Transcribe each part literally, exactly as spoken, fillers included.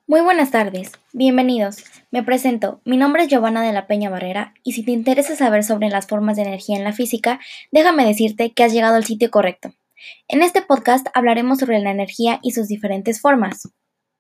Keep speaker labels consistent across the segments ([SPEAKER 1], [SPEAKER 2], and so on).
[SPEAKER 1] Muy buenas tardes, bienvenidos. Me presento, mi nombre es Giovanna de la Peña Barrera y si te interesa saber sobre las formas de energía en la física, déjame decirte que has llegado al sitio correcto. En este podcast hablaremos sobre la energía y sus diferentes formas.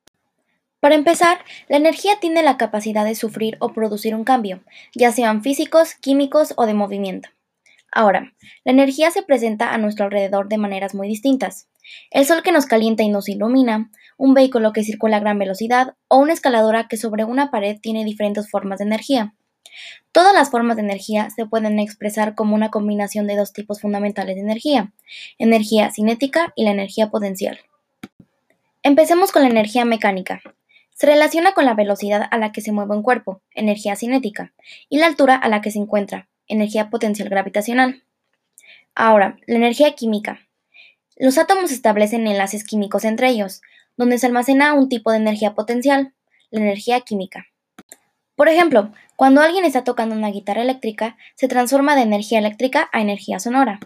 [SPEAKER 1] Para empezar, la energía tiene la capacidad de sufrir o producir un cambio, ya sean físicos, químicos o de movimiento. Ahora, la energía se presenta a nuestro alrededor de maneras muy distintas. El sol que nos calienta y nos ilumina, un vehículo que circula a gran velocidad o una escaladora que sobre una pared tiene diferentes formas de energía. Todas las formas de energía se pueden expresar como una combinación de dos tipos fundamentales de energía, energía cinética y la energía potencial. Empecemos con la energía mecánica. Se relaciona con la velocidad a la que se mueve un cuerpo, energía cinética, y la altura a la que se encuentra, energía potencial gravitacional. Ahora, la energía química. Los átomos establecen enlaces químicos entre ellos, donde se almacena un tipo de energía potencial, la energía química. Por ejemplo, cuando alguien está tocando una guitarra eléctrica, se transforma de energía eléctrica a energía sonora.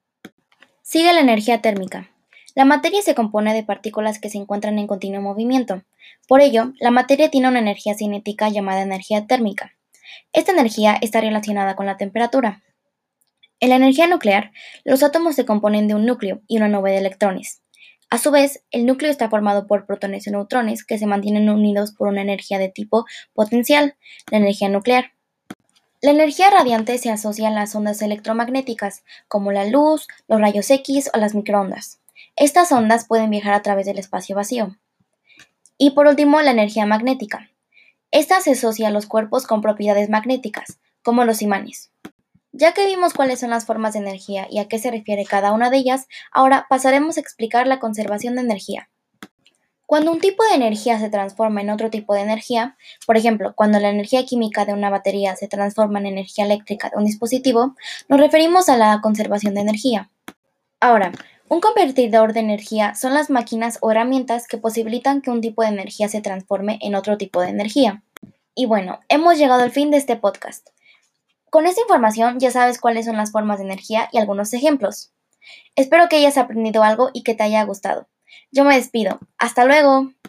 [SPEAKER 1] Sigue la energía térmica. La materia se compone de partículas que se encuentran en continuo movimiento. Por ello, la materia tiene una energía cinética llamada energía térmica. Esta energía está relacionada con la temperatura. En la energía nuclear, los átomos se componen de un núcleo y una nube de electrones. A su vez, el núcleo está formado por protones y neutrones que se mantienen unidos por una energía de tipo potencial, la energía nuclear. La energía radiante se asocia a las ondas electromagnéticas, como la luz, los rayos X o las microondas. Estas ondas pueden viajar a través del espacio vacío. Y por último, la energía magnética. Esta se asocia a los cuerpos con propiedades magnéticas, como los imanes. Ya que vimos cuáles son las formas de energía y a qué se refiere cada una de ellas, ahora pasaremos a explicar la conservación de energía. Cuando un tipo de energía se transforma en otro tipo de energía, por ejemplo, cuando la energía química de una batería se transforma en energía eléctrica de un dispositivo, nos referimos a la conservación de energía. Ahora, un convertidor de energía son las máquinas o herramientas que posibilitan que un tipo de energía se transforme en otro tipo de energía. Y bueno, hemos llegado al fin de este podcast. Con esta información ya sabes cuáles son las formas de energía y algunos ejemplos. Espero que hayas aprendido algo y que te haya gustado. Yo me despido. ¡Hasta luego!